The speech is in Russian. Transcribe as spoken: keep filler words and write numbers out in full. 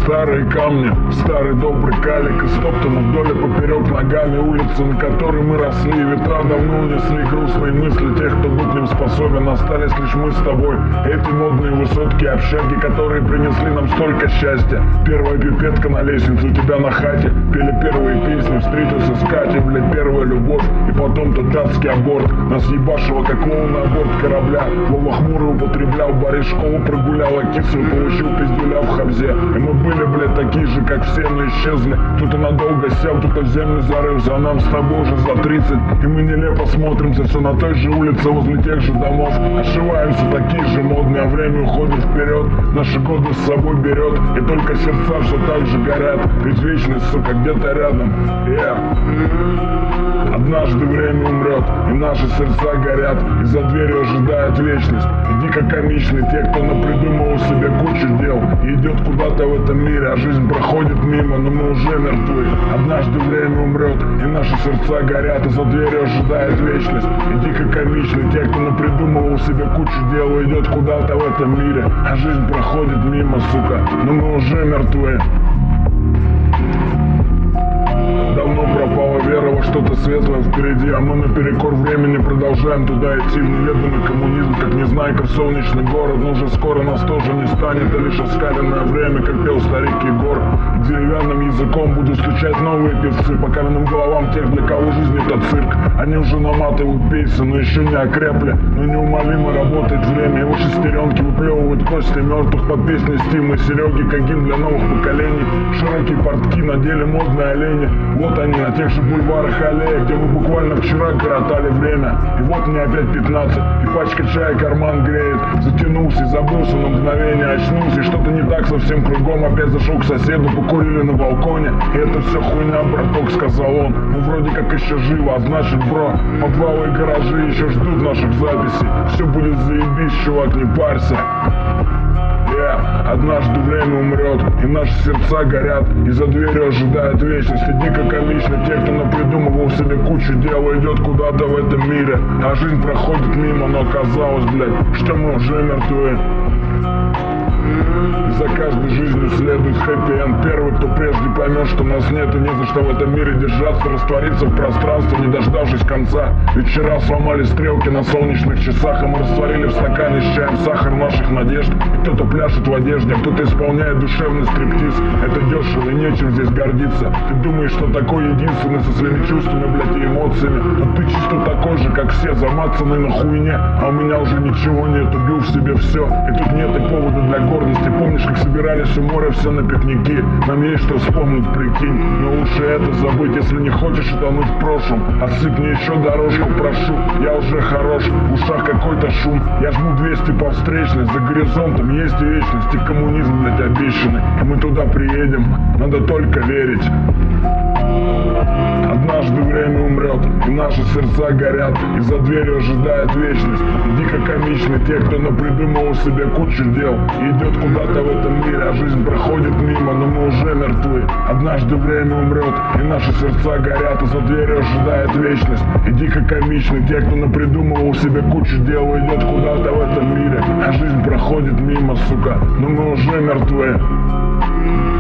Старые камни, старый добрый калик, истоптаны вдоль и поперек ногами улицы, на которой мы росли. Ветра давно унесли грустные мысли тех, кто быть не способен. Остались лишь мы с тобой, эти модные высотки, общаги, которые принесли нам столько счастья. Первая пипетка на лестнице у тебя на хате, пели первые песни, встретился с Катей, блядь, первая любовь, и потом тот датский аборт. Нас ебашило как клоун на борт корабля. Вова хмурый употреблял, Борис школу прогулял, а кису получил пиздюля в хабзе. И мы были, блядь, такие же, как все, но исчезли. Кто-то надолго сел, кто-то в землю зарылся, а нам с тобой уже за тридцать. И мы нелепо смотримся все на той же улице, возле тех же домов. Ошиваемся такие же модные, а время уходит вперед. Наши годы с собой берет, и только сердца все так же горят. Ведь вечность, сука, где-то рядом. Yeah. Однажды время умрет, и наши сердца горят, и за дверью ожидает вечность. И дико комичны те, кто напридумывал себе кучу дел и идет куда-то в этом мире, а жизнь проходит мимо, но мы уже мертвы. Однажды время умрет, и наши сердца горят, и за дверью ожидает вечность. И дико комичны те, кто напридумывал себе кучу дел и идет куда-то в этом мире, а жизнь проходит мимо, сука, но мы уже мертвы. Давно пропала вера во что-то светлое впереди, а мы наперекор времени продолжаем туда идти в неведомый коммунизм, как незнайка в солнечный город. Но уже скоро нас тоже не станет, а лишь оскаленное время, как пел старик Егор. И деревянным языком будут стучать новые певцы по каменным головам тех, для кого жизнь это цирк. Они уже наматывают пейсы, но еще не окрепли, но неумолимо работает время. Его шестеренки выплевывают кости мертвых под песни Стима и Сереги, как гимн для новых поколений. Широкие портки надели модные олени. Вот они на тех же бульварах аллеях, где мы буквально вчера коротали время. И вот мне опять пятнадцать, и пачка чая карман греет. Затянулся и забылся на мгновение, очнулся, и что-то не так совсем кругом. Опять зашел к соседу, покурили на балконе. И это все хуйня, браток, сказал он. Ну вроде как еще живо, а значит, бро, подвалы и гаражи еще ждут наших записей. Все будет заебись, чувак, не парься. Yeah. Однажды время умрет, и наши сердца горят, и за дверью ожидает вечность. И дико комично те, кто напридумывал себе кучу дел и идет куда-то в этом мире, а жизнь проходит мимо, но оказалось, блядь, что мы уже мертвы. И за каждой жизнью следует хэппи-энд. Первый, кто прежде поймет, что нас нет и не за что в этом мире держаться, раствориться в пространстве, не дождавшись конца. Ведь вчера сломали стрелки на солнечных часах, и мы растворили в стакане с чаем сахар наших надежд. И кто-то пляшет в одежде, а кто-то исполняет душевный стриптиз. Это дешево и нечем здесь гордиться. Ты думаешь, что такой единственный со своими чувствами, блядь, и эмоциями, но ты чисто такой же, как все, замацанный на хуйне. А у меня уже ничего нет, убил в себе все, и тут нет и повода для гордости. Помнишь, как собирались у моря все на пикники? Нам есть что вспомнить, прикинь. Но лучше это забыть, если не хочешь утонуть в прошлом. Осыпь мне еще дорожку, прошу. Я уже хорош, в ушах какой-то шум. Я жму двести по встречной, за горизонтом есть и вечность, и коммунизм, блядь, обещанный. И мы туда приедем, надо только верить. Однажды время умрет, и наши сердца горят, и за дверью ожидает вечность. И дико комичны те, кто напридумывал себе кучу дел и идет куда-то в этом мире, а жизнь проходит мимо, но мы уже мертвы. Однажды время умрет, и наши сердца горят, и за дверью ожидает вечность. И дико комичны те, кто напридумывал себе кучу дел и идет куда-то в этом мире, а жизнь проходит мимо, сука, но мы уже мертвы.